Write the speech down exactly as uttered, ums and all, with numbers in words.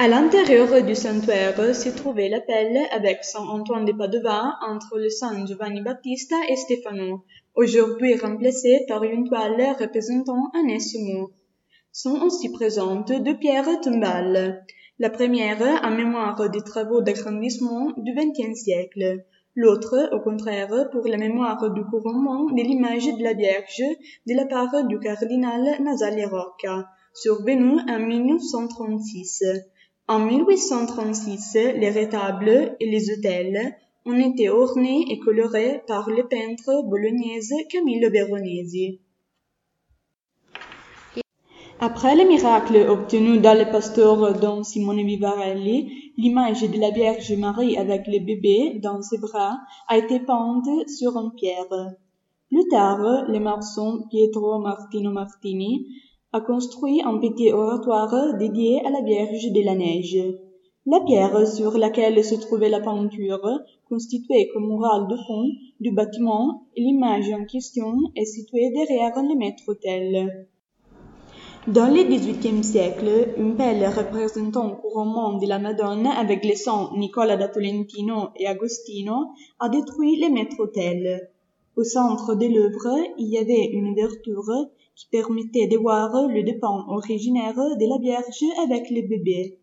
À l'intérieur du sanctuaire se trouvait l'appel avec Saint Antoine de Padova entre le Saint Giovanni Battista et Stefano, aujourd'hui remplacé par une toile représentant un Nessumo. Sont aussi présentes deux pierres tombales. La première en mémoire des travaux d'agrandissement du vingtième siècle, l'autre, au contraire, pour la mémoire du couronnement de l'image de la Vierge de la part du cardinal Nasale Rocca, survenu en mille neuf cent trente-six. En mille huit cent trente-six, les rétables et les autels ont été ornés et colorés par le peintre bolognaise Camillo Veronesi. Après le miracle obtenu dans le pasteur Don Simone Vivarelli, l'image de la Vierge Marie avec le bébé dans ses bras a été peinte sur une pierre. Plus tard, le maçon Pietro Martino Martini a construit un petit oratoire dédié à la Vierge de la Neige. La pierre sur laquelle se trouvait la peinture constituait comme murale de fond du bâtiment et l'image en question est située derrière le maître-autel. Dans le dix-huitième siècle, une pelle représentant le couronnement de la Madone avec les saints Nicola da Tolentino et Agostino a détruit le maître-autel. Au centre de l'œuvre, il y avait une ouverture qui permettait de voir le dépend originaire de la Vierge avec le bébé.